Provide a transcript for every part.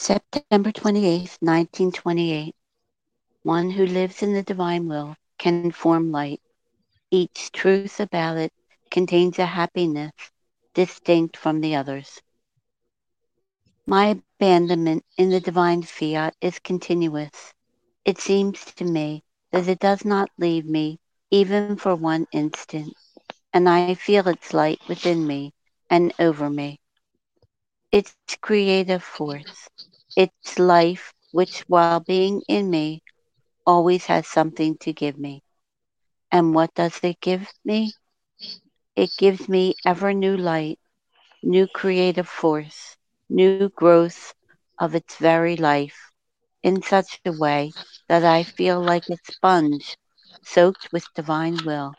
September 28th, 1928. One who lives in the divine will can form light. Each truth about it contains a happiness distinct from the others. My abandonment in the divine fiat is continuous. It seems to me that it does not leave me even for one instant, and I feel its light within me and over me. Its creative force, its life, which while being in me always has something to give me. And what does it give me? It gives me ever new light, new creative force, new growth of its very life in such a way that I feel like a sponge soaked with divine will.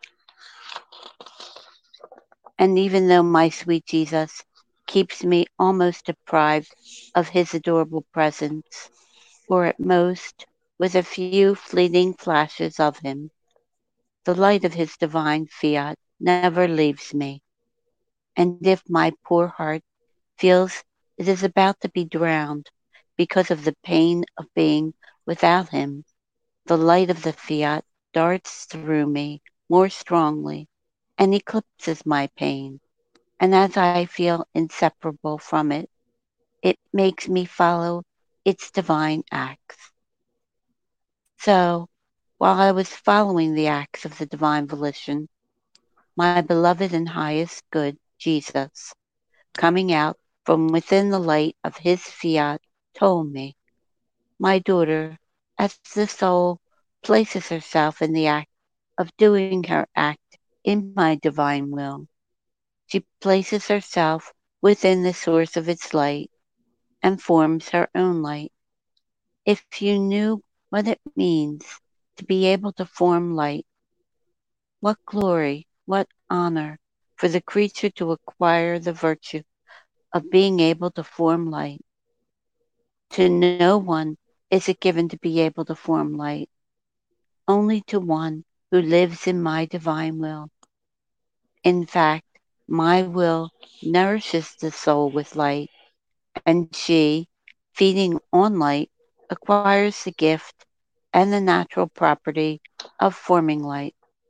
And even though my sweet Jesus keeps me almost deprived of his adorable presence, or at most with a few fleeting flashes of him, the light of his divine fiat never leaves me. And if my poor heart feels it is about to be drowned because of the pain of being without him, the light of the fiat darts through me more strongly and eclipses my pain. And as I feel inseparable from it, it makes me follow its divine acts. So, while I was following the acts of the divine volition, my beloved and highest good, Jesus, coming out from within the light of his fiat, told me, my daughter, as the soul places herself in the act of doing her act in my divine will, she places herself within the source of its light and forms her own light. If you knew what it means to be able to form light, what glory, what honor for the creature to acquire the virtue of being able to form light. To no one is it given to be able to form light, only to one who lives in my divine will. In fact, my will nourishes the soul with light, and she, feeding on light, acquires the gift and the natural property of forming light.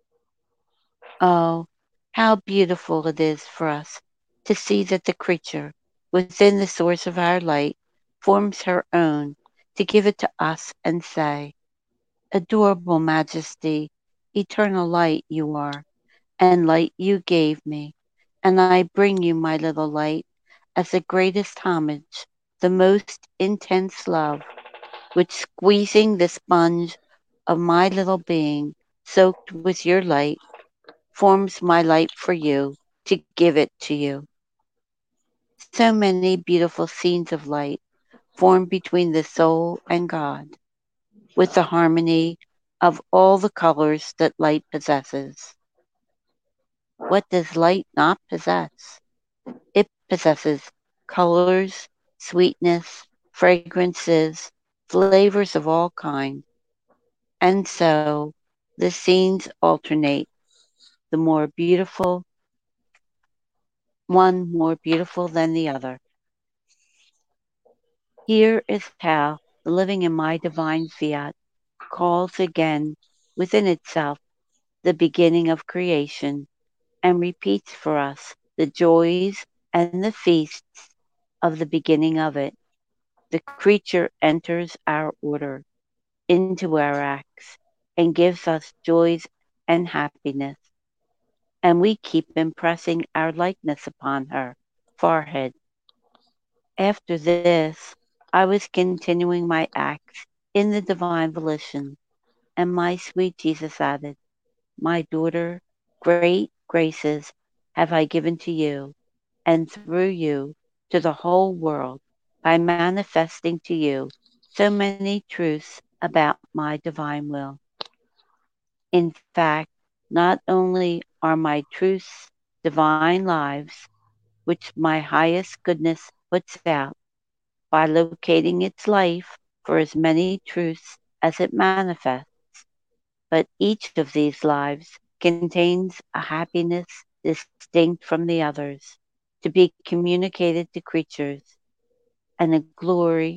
Oh, how beautiful it is for us to see that the creature, within the source of our light, forms her own to give it to us and say, adorable majesty, eternal light you are, and light you gave me, and I bring you my little light as the greatest homage, the most intense love, which squeezing the sponge of my little being, soaked with your light, forms my light for you to give it to you. So many beautiful scenes of light form between the soul and God, with the harmony of all the colors that light possesses. What does light not possess? It possesses colors, sweetness, fragrances, flavors of all kinds. And so the scenes alternate, the more beautiful, one more beautiful than the other. Here is how the living in my divine fiat calls again within itself the beginning of creation and repeats for us the joys and the feasts of the beginning of it. The creature enters our order, into our acts, and gives us joys and happiness. And we keep impressing our likeness upon her forehead. After this, I was continuing my acts in the divine volition, and my sweet Jesus added, my daughter, great graces have I given to you, and through you to the whole world, by manifesting to you so many truths about my divine will. In fact, not only are my truths divine lives, which my highest goodness puts out by locating its life for as many truths as it manifests, but each of these lives contains a happiness distinct from the others, to be communicated to creatures, and a glory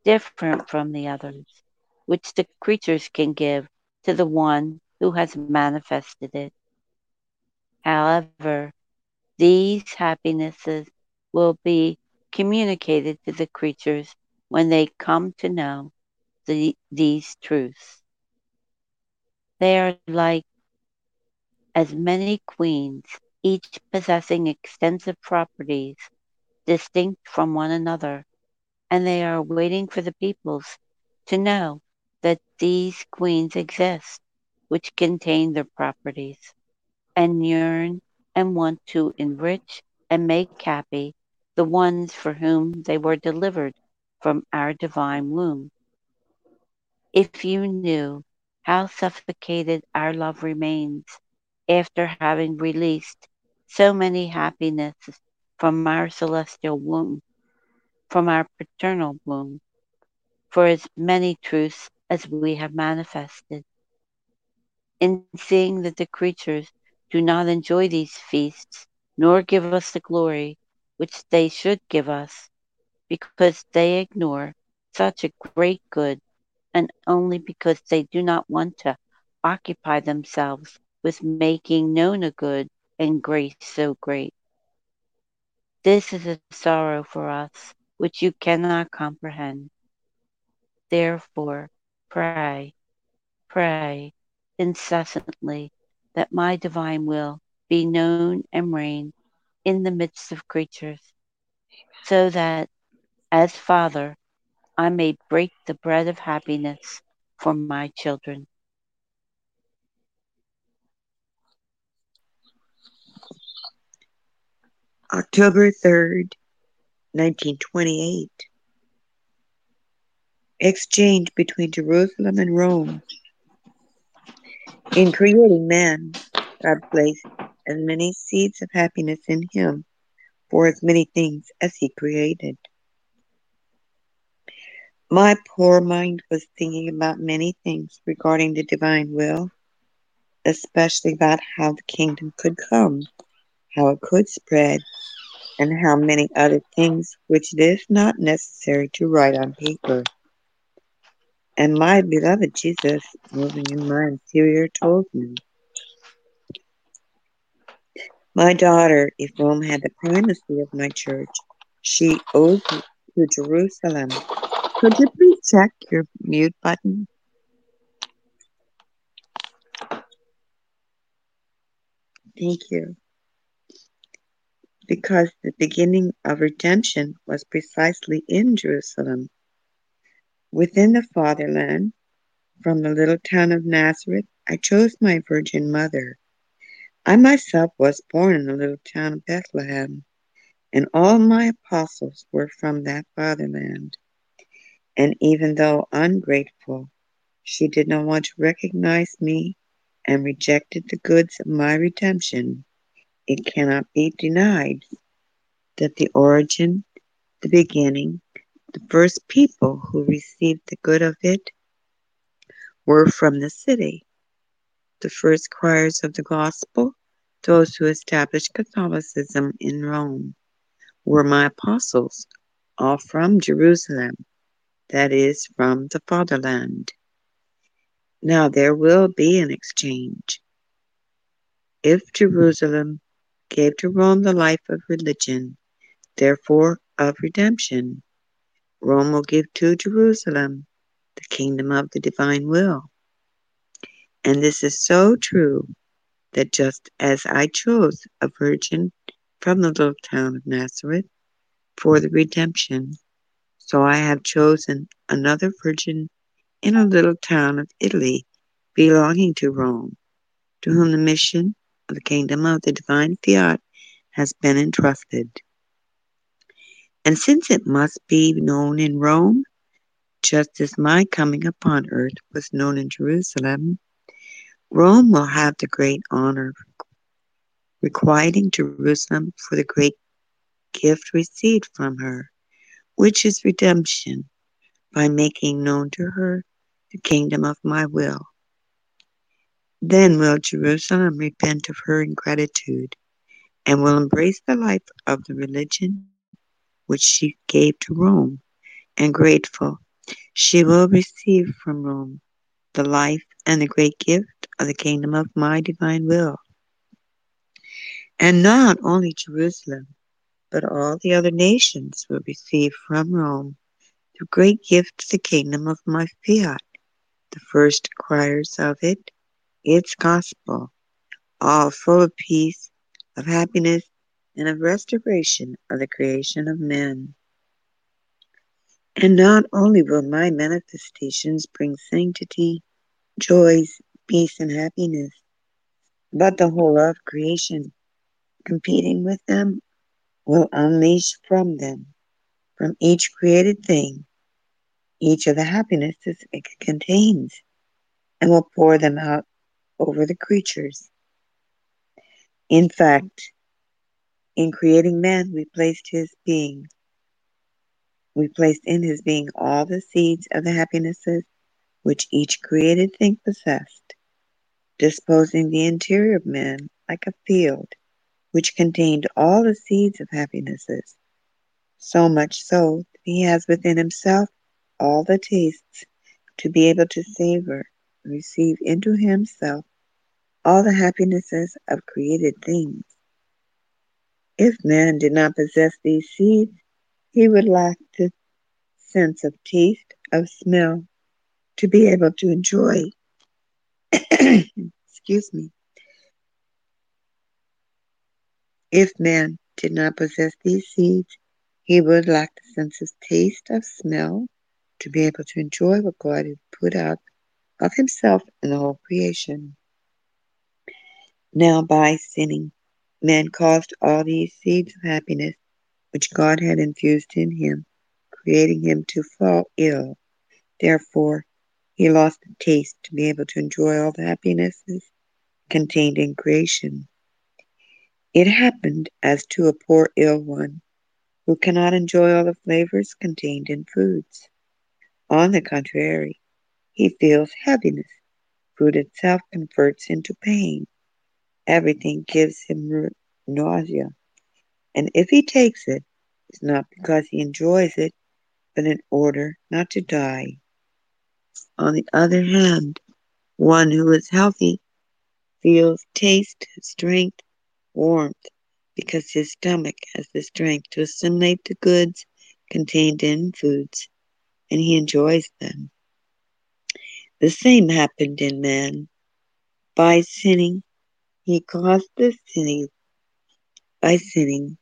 different from the others, which the creatures can give to the one who has manifested it. However, these happinesses will be communicated to the creatures when they come to know these truths. They are like as many queens, each possessing extensive properties distinct from one another, and they are waiting for the peoples to know that these queens exist, which contain their properties, and yearn and want to enrich and make happy the ones for whom they were delivered from our divine womb. If you knew how suffocated our love remains after having released so many happinesses from our celestial womb, from our paternal womb, for as many truths as we have manifested, in seeing that the creatures do not enjoy these feasts, nor give us the glory which they should give us, because they ignore such a great good, and only because they do not want to occupy themselves with making known a good and grace so great. This is a sorrow for us which you cannot comprehend. Therefore, pray, pray incessantly that my divine will be known and reign in the midst of creatures, so that, as Father, I may break the bread of happiness for my children. October 3rd, 1928. Exchange between Jerusalem and Rome. In creating man, God placed as many seeds of happiness in him for as many things as he created. My poor mind was thinking about many things regarding the divine will, especially about how the kingdom could come, how it could spread, and how many other things which it is not necessary to write on paper. And my beloved Jesus, moving in my interior, told me, my daughter, if Rome had the primacy of my church, she owes it to Jerusalem. Could you please check your mute button? Thank you. Because the beginning of redemption was precisely in Jerusalem. Within the fatherland, from the little town of Nazareth, I chose my virgin mother. I myself was born in the little town of Bethlehem, and all my apostles were from that fatherland. And even though ungrateful, she did not want to recognize me and rejected the goods of my redemption. It cannot be denied that the origin, the beginning, the first people who received the good of it were from the city. The first criers of the gospel, those who established Catholicism in Rome, were my apostles, all from Jerusalem, that is, from the fatherland. Now there will be an exchange. If Jerusalem gave to Rome the life of religion, therefore of redemption, Rome will give to Jerusalem the kingdom of the divine will. And this is so true that just as I chose a virgin from the little town of Nazareth for the redemption, so I have chosen another virgin in a little town of Italy belonging to Rome, to whom the mission of the kingdom of the divine fiat has been entrusted. And since it must be known in Rome, just as my coming upon earth was known in Jerusalem, Rome will have the great honor requiting Jerusalem for the great gift received from her, which is redemption, by making known to her the kingdom of my will. Then will Jerusalem repent of her ingratitude, and will embrace the life of the religion which she gave to Rome, and grateful She will receive from Rome the life and the great gift of the kingdom of my divine will. And not only Jerusalem, but all the other nations will receive from Rome the great gift of the kingdom of my fiat, the first criers of it, its gospel, all full of peace, of happiness, and of restoration of the creation of men. And not only will my manifestations bring sanctity, joys, peace, and happiness, but the whole of creation, competing with them, will unleash from them, from each created thing, each of the happinesses it contains, and will pour them out over the creatures. In fact, in creating man, we placed in his being all the seeds of the happinesses which each created thing possessed, disposing the interior of man like a field which contained all the seeds of happinesses, so much so that he has within himself all the tastes to be able to savor and receive into himself all the happinesses of created things. If man did not possess these seeds, he would lack the sense of taste, of smell, to be able to enjoy, excuse me, if man did not possess these seeds, he would lack the sense of taste, of smell, to be able to enjoy what God had put out of himself in the whole creation. Now by sinning, man caused all these seeds of happiness which God had infused in him, creating him to fall ill. Therefore, he lost the taste to be able to enjoy all the happinesses contained in creation. It happened as to a poor ill one who cannot enjoy all the flavors contained in foods. On the contrary, he feels heaviness. Food itself converts into pain. Everything gives him nausea. And if he takes it, it's not because he enjoys it, but in order not to die. On the other hand, one who is healthy feels taste, strength, warmth, because his stomach has the strength to assimilate the goods contained in foods, and he enjoys them. The same happened in man. By sinning, he caused the sinning. By sinning,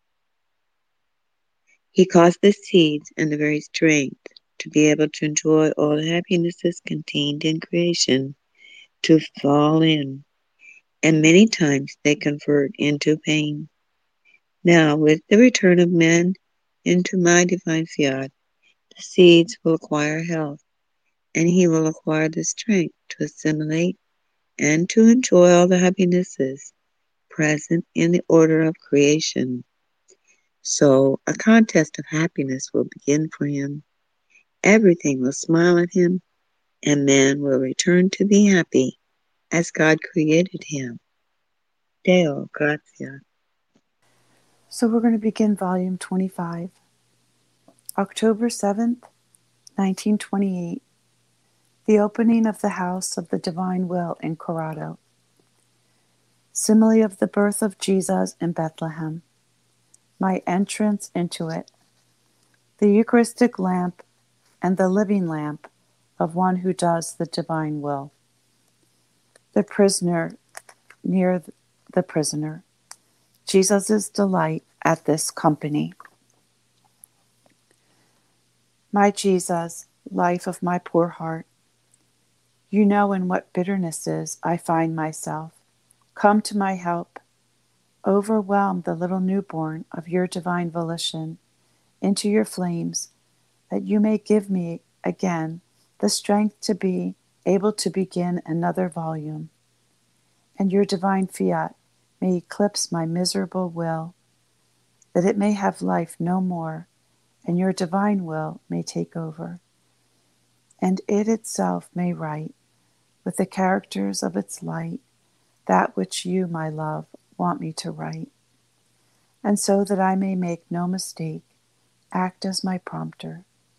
he caused the seeds and the very strength to be able to enjoy all the happinesses contained in creation to fall in, and many times they convert into pain. Now, with the return of men into my divine fiat, the seeds will acquire health, and he will acquire the strength to assimilate and to enjoy all the happinesses present in the order of creation. So a contest of happiness will begin for him. Everything will smile at him, and man will return to be happy as God created him. Deo gratia. So we're going to begin volume 25. October 7th, 1928. The opening of the House of the Divine Will in Corrado. Simile of the birth of Jesus in Bethlehem. My entrance into it. The Eucharistic lamp and the living lamp of one who does the divine will. The prisoner near the prisoner. Jesus' delight at this company. My Jesus, life of my poor heart, you know in what bitternesses I find myself. Come to my help. Overwhelm the little newborn of your divine volition into your flames, that you may give me again the strength to be able to begin another volume, and your divine fiat may eclipse my miserable will, that it may have life no more, and your divine will may take over, and it itself may write, with the characters of its light, that which you, my love, want me to write, and so that I may make no mistake, act as my prompter,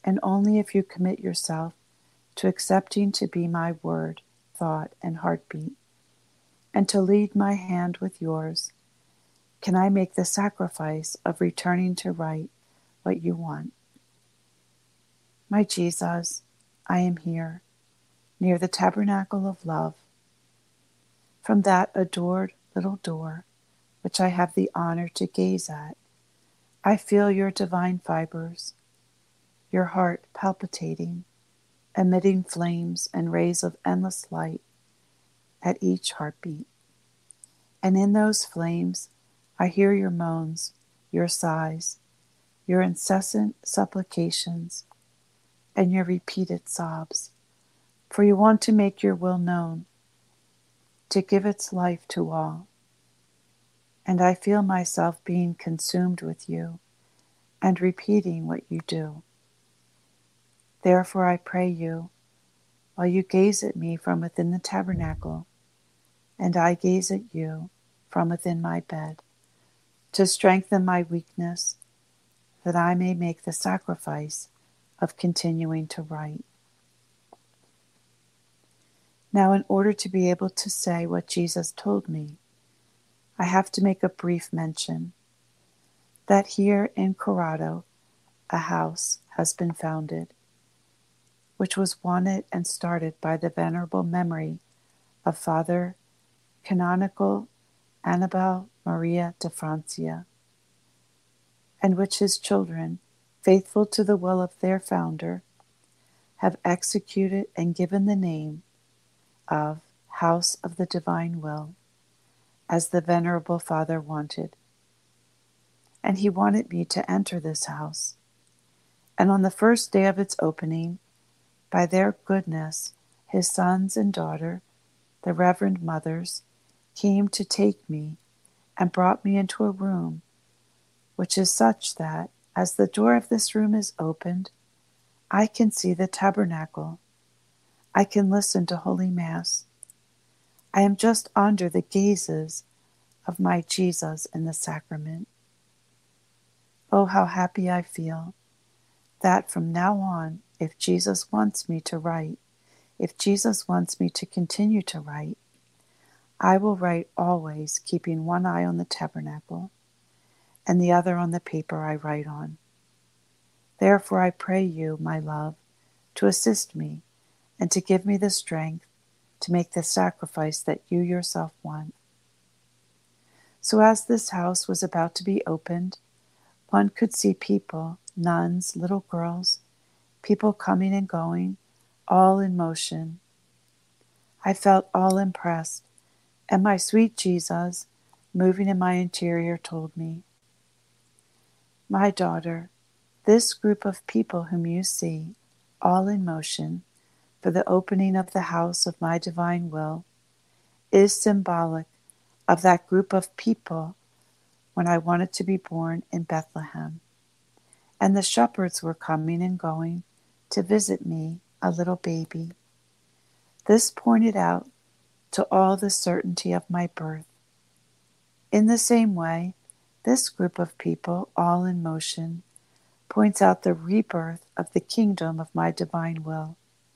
and only if you commit yourself to accepting to be my word, thought, and heartbeat, and to lead my hand with yours, can I make the sacrifice of returning to write what you want. My Jesus, I am here, near the tabernacle of love. From that adored little door, which I have the honor to gaze at, I feel your divine fibers, your heart palpitating, emitting flames and rays of endless light at each heartbeat. And in those flames, I hear your moans, your sighs, your incessant supplications, and your repeated sobs, for you want to make your will known, to give its life to all. And I feel myself being consumed with you and repeating what you do. Therefore I pray you, while you gaze at me from within the tabernacle, and I gaze at you from within my bed, to strengthen my weakness, that I may make the sacrifice of continuing to write. Now, in order to be able to say what Jesus told me, I have to make a brief mention that here in Corrado, a house has been founded, which was wanted and started by the venerable memory of Father Canonical Annibal Maria de Francia, and which his children, faithful to the will of their founder, have executed and given the name of House of the Divine Will, as the Venerable Father wanted. And he wanted me to enter this house. And on the first day of its opening, by their goodness, his sons and daughter, the Reverend Mothers, came to take me and brought me into a room which is such that, as the door of this room is opened, I can see the tabernacle. I can listen to Holy Mass. I am just under the gazes of my Jesus in the sacrament. Oh, how happy I feel that from now on, if Jesus wants me to write, if Jesus wants me to continue to write, I will write always keeping one eye on the tabernacle and the other on the paper I write on. Therefore I pray you, my love, to assist me and to give me the strength to make the sacrifice that you yourself want. So as this house was about to be opened, one could see people, nuns, little girls, people coming and going, all in motion. I felt all impressed, and my sweet Jesus, moving in my interior, told me, "My daughter, this group of people whom you see, all in motion, for the opening of the house of my divine will, is symbolic of that group of people when I wanted to be born in Bethlehem, and the shepherds were coming and going to visit me, a little baby. This pointed out to all the certainty of my birth. In the same way, this group of people, all in motion, points out the rebirth of the kingdom of my divine will.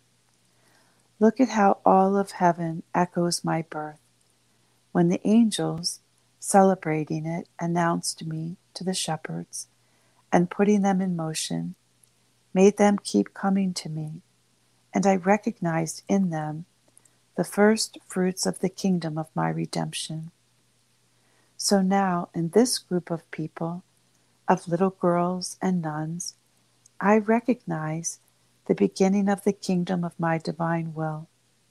Look at how all of heaven echoes my birth, when the angels, celebrating it, announced me to the shepherds, and putting them in motion, made them keep coming to me, and I recognized in them the first fruits of the kingdom of my redemption. So now, in this group of people, of little girls and nuns, I recognize the beginning of the kingdom of my divine will.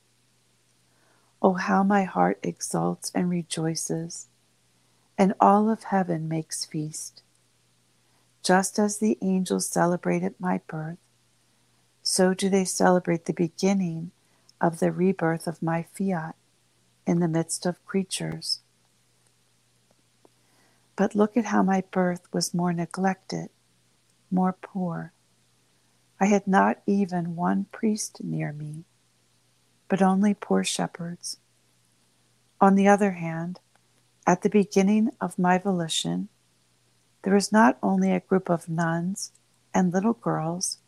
Oh, how my heart exults and rejoices, and all of heaven makes feast. Just as the angels celebrated my birth, so do they celebrate the beginning of the rebirth of my fiat in the midst of creatures. But look at how my birth was more neglected, more poor. I had not even one priest near me, but only poor shepherds. On the other hand, at the beginning of my volition, there was not only a group of nuns and little girls,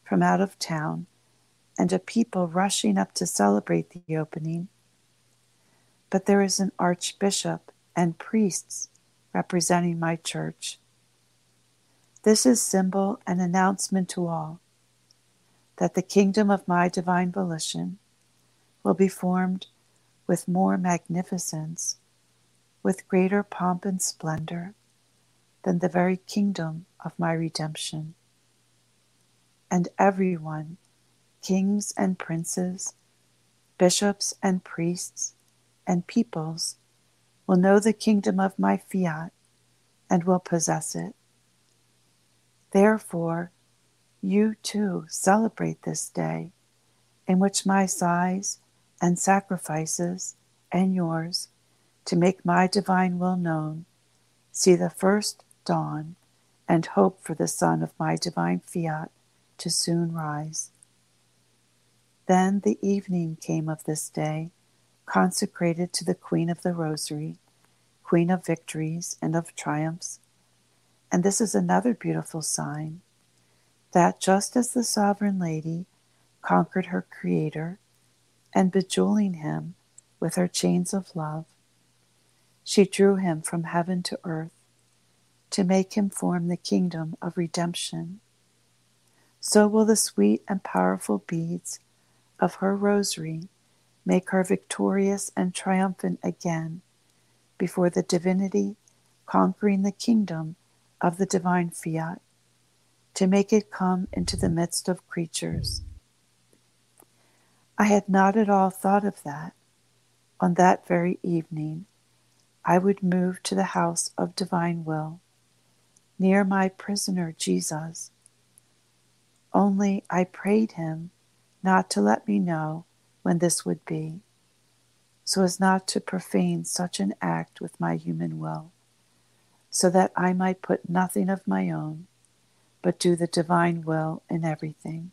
from out of town and a people rushing up to celebrate the opening. But there is an archbishop and priests representing my church. This is symbol and announcement to all that the kingdom of my divine volition will be formed with more magnificence, with greater pomp and splendor than the very kingdom of my redemption. And everyone, kings and princes, bishops and priests, and peoples, will know the kingdom of my fiat and will possess it. Therefore, you too celebrate this day in which my sighs and sacrifices and yours to make my divine will known see the first dawn and hope for the sun of my divine fiat to soon rise. Then the evening came of this day, consecrated to the Queen of the Rosary, Queen of victories and of triumphs. And this is another beautiful sign, that just as the Sovereign Lady conquered her Creator and bejeweling him with her chains of love, she drew him from heaven to earth to make him form the kingdom of redemption. So will the sweet and powerful beads of her rosary make her victorious and triumphant again before the divinity conquering the kingdom of the divine fiat, to make it come into the midst of creatures. I had not at all thought of that. On that very evening, I would move to the house of divine will, near my prisoner Jesus. Only I prayed him not to let me know when this would be, so as not to profane such an act with my human will, so that I might put nothing of my own, but do the divine will in everything.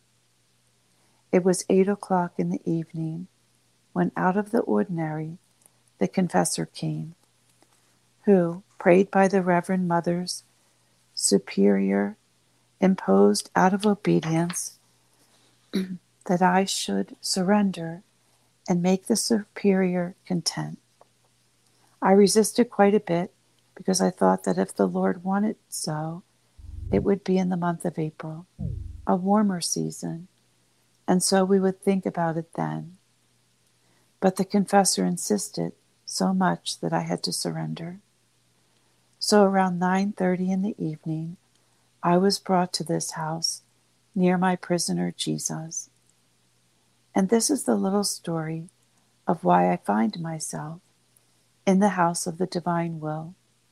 It was 8 o'clock in the evening when out of the ordinary the confessor came, who, prayed by the Reverend Mother's Superior, imposed out of obedience that I should surrender and make the Superior content. I resisted quite a bit because I thought that if the Lord wanted so, it would be in the month of April, a warmer season, and so we would think about it then. But the confessor insisted so much that I had to surrender. So around 9:30 in the evening, I was brought to this house near my prisoner Jesus. And this is the little story of why I find myself in the house of the divine will.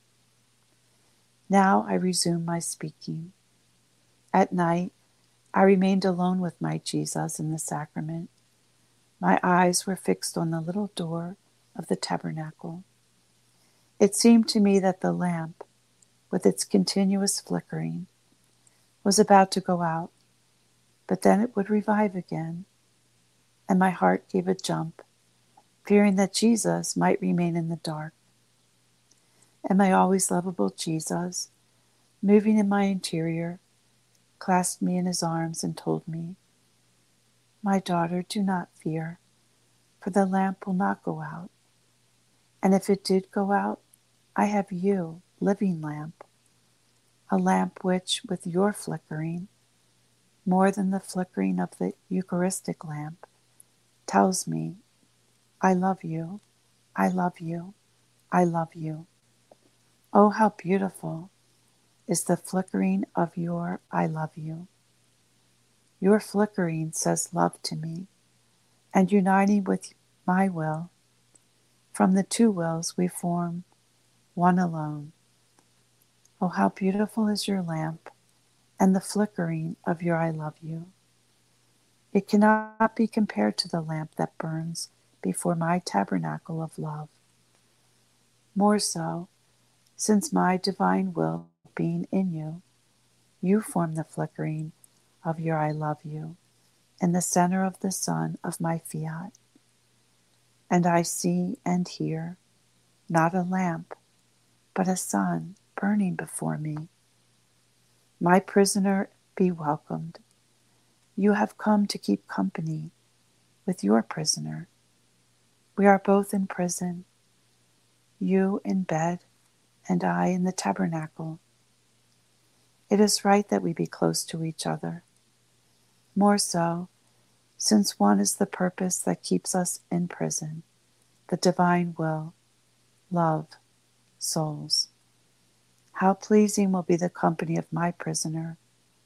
Now I resume my speaking. At night, I remained alone with my Jesus in the sacrament. My eyes were fixed on the little door of the tabernacle. It seemed to me that the lamp, with its continuous flickering, was about to go out, but then it would revive again, and my heart gave a jump, fearing that Jesus might remain in the dark. And my always lovable Jesus, moving in my interior, clasped me in his arms and told me, "My daughter, do not fear, for the lamp will not go out. And if it did go out, I have you, living lamp, a lamp which, with your flickering, more than the flickering of the Eucharistic lamp, tells me, I love you, I love you, I love you. Oh, how beautiful is the flickering of your I love you. Your flickering says love to me, and uniting with my will, from the two wills we form one alone. Oh, how beautiful is your lamp and the flickering of your I love you. It cannot be compared to the lamp that burns before my tabernacle of love. More so, since my divine will being in you, you form the flickering of your I love you in the center of the sun of my fiat. And I see and hear not a lamp, but a sun burning before me. My prisoner, be welcomed. You have come to keep company with your prisoner. We are both in prison, you in bed, and I in the tabernacle. It is right that we be close to each other, more so, since one is the purpose that keeps us in prison, the divine will, love, souls. How pleasing will be the company of my prisoner.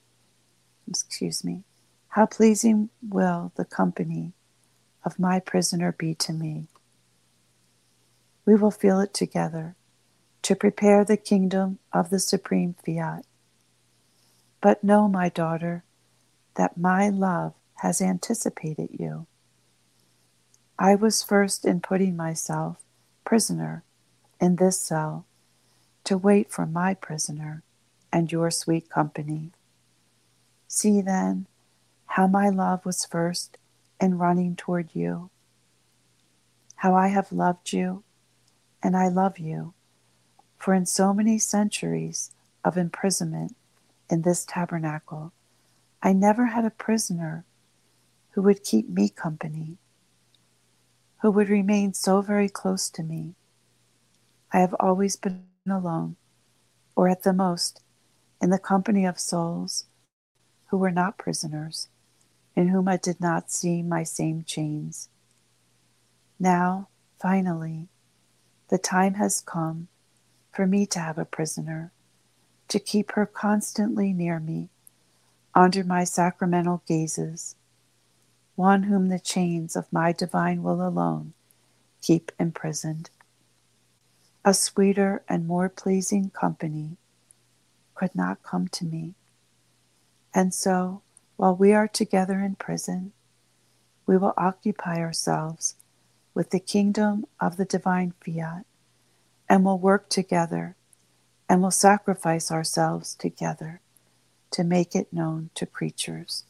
How pleasing will the company of my prisoner be to me. We will feel it together to prepare the kingdom of the supreme fiat. But know, my daughter, that my love has anticipated you. I was first in putting myself prisoner in this cell to wait for my prisoner and your sweet company. See then how my love was first in running toward you, how I have loved you and I love you, for in so many centuries of imprisonment in this tabernacle, I never had a prisoner who would keep me company, who would remain so very close to me. I have always been alone, or at the most, in the company of souls who were not prisoners, in whom I did not see my same chains. Now, finally, the time has come for me to have a prisoner, to keep her constantly near me, under my sacramental gazes, one whom the chains of my divine will alone keep imprisoned. A sweeter and more pleasing company could not come to me. And so, while we are together in prison, we will occupy ourselves with the kingdom of the divine fiat, and will work together, and will sacrifice ourselves together to make it known to creatures.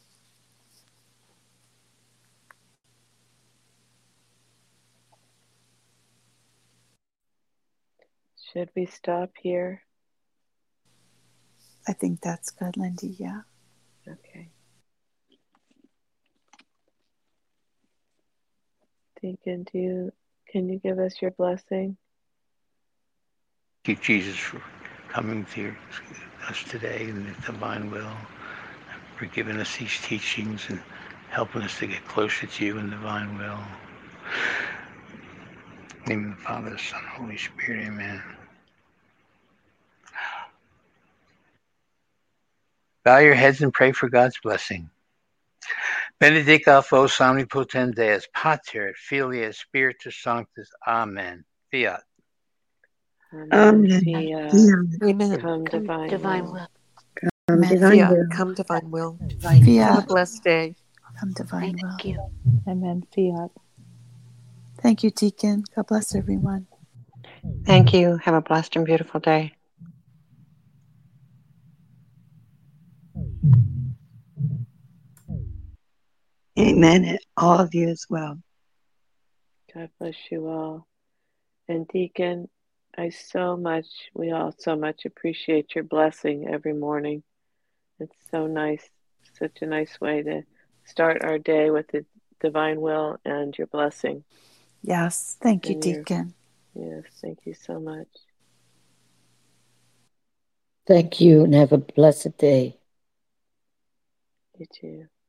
Should we stop here? I think that's good, Lindy, yeah. Okay. Deacon, can you give us your blessing? Thank you, Jesus, for coming to us today in the divine will, for giving us these teachings and helping us to get closer to you in divine will. In the name of the Father, the Son, and the Holy Spirit, amen. Bow your heads and pray for God's blessing. Benedicat vos omnipotens Deus, Pater, Filius, Spiritus Sanctus. Amen. Fiat. Amen. Fiat. Amen. Come divine will. Come Amen. divine Fiat. will. Come divine will. Divine Have a Fiat. blessed day. Come divine will. Thank you. Amen. Fiat. Thank you, Deacon. God bless everyone. Thank you. Have a blessed and beautiful day. Amen. And all of you as well. God bless you all. And Deacon, we all so much appreciate your blessing every morning. It's so nice, such a nice way to start our day with the divine will and your blessing. Yes, thank you, And Deacon. Yes, thank you so much. Thank you, and have a blessed day. You too.